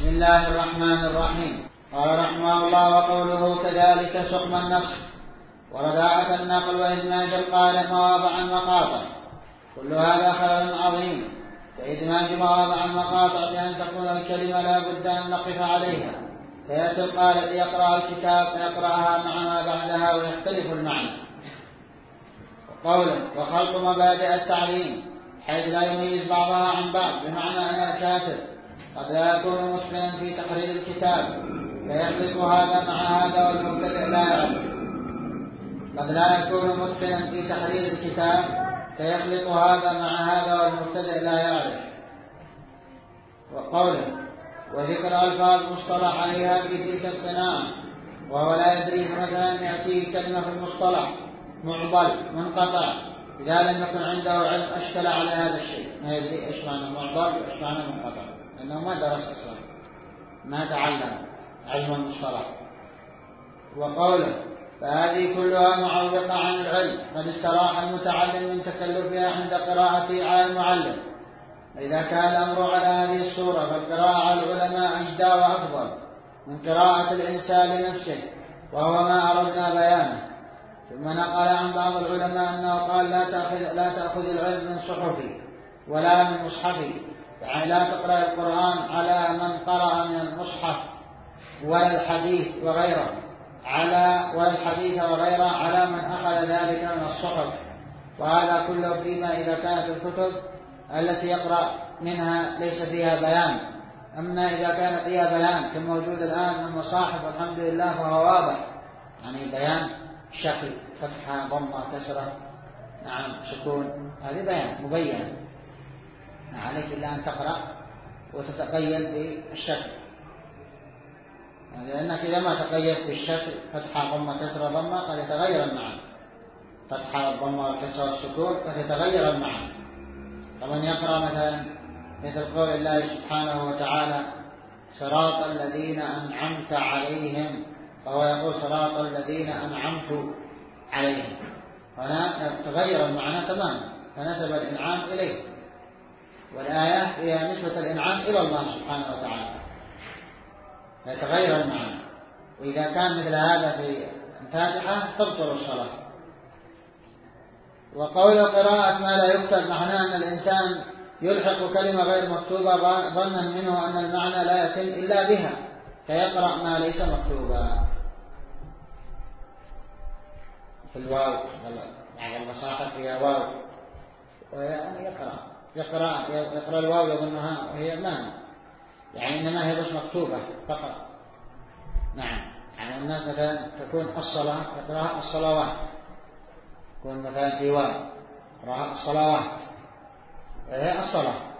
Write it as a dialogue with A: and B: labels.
A: بسم الله الرحمن الرحيم. قال رحمه الله: وقوله كذلك سقم النصر ورداعة النقل وإدماج القارئ مواضع المقاطع، كل هذا خلل عظيم. فإدماج مواضع المقاطع بأن تكون الكلمة لا بد أن نقف عليها، فيأتي القارئ يقرأ الكتاب فيقرأها مع ما بعدها ويختلف المعنى. وقوله: وخلق مبادئ التعليم حيث لا يميز بعضها عن بعض، بمعنى أن الكاتب قد لا يكون متقنا في تحرير الكتاب فيخلط هذا مع هذا والمبتدئ لا يعرف. قد لا يكون متقنا في تحرير الكتاب فيخلط هذا مع هذا والمبتدئ لا يعرف. وقوله: وذكر ألفاظ مصطلح عليها في تلك الصناعة، وهو لا يدري، مثلا يأتيه كلمة في المصطلح معضل منقطع إذا لم يكن عنده علم أشكل على هذا الشيء، ما يدري إيش معنى معضل وإيش معنى منقطع، لأنه ما درس أصلا، ما تعلم علم المصطلح. وقوله: فهذه كلها معوقة عن العلم، قد استراح المتعلم من تكلفها عند قراءته على المعلم. إذا كان الأمر على هذه الصورة فالقراءة على العلماء أجدى وأفضل من قراءة الإنسان لنفسه، وهو ما أردنا بيانه. ثم نقل عن بعض العلماء أنه قال: لا تأخذ العلم من صحفي ولا من مصحفي، يعني لا تقرأ القرآن على من قرأ من المصحف ولا الحديث وغيره على من أخذ ذلك من الصحف. وهذا كله فيما إذا كانت الكتب التي يقرأ منها ليس فيها بيان. أما إذا كان فيها بيان كموجود الآن من المصاحف والحمد لله فهو واضح، يعني بيان شكل، فتحة، ضمة، كسرة، نعم، سكون، هذه بيان مبين. عليك إلا أن تقرأ وتتقيد بالشكل، لأنك إذا ما تقيدت بالشكل فتحة، ضمة، كسرة، ضمة قد يتغير المعنى. فتحة والضمة والكسرة والسكون قد يتغير المعنى. طبعا يقرأ مثل قول الله سبحانه وتعالى: صراط الذين أنعمت عليهم، فهو يقول صراط الذين أنعمت عليهم، هنا تغير المعنى تماما، فنسب الإنعام إليه، والآية هي نسبة الإنعام إلى الله سبحانه وتعالى، فيتغير المعنى. وإذا كان مثل هذا في الفاتحة تبطل الصلاة. وقول قراءة ما لا يكتب معناه أن الإنسان يلحق كلمة غير مكتوبة ظنا منه أن المعنى لا يتم إلا بها، فيقرأ ما ليس مكتوبا. في الواو بعض المصاحف فيها واو، ويعني يقرأ الواو يظنها هي ما، يعني إنما هي بس مكتوبة فقط. نعم، يعني الناس مثلا تكون الصلاة يقرأها الصلوات، يكون مثلا في واو يقرأها الصلوات، وهي الصلاة،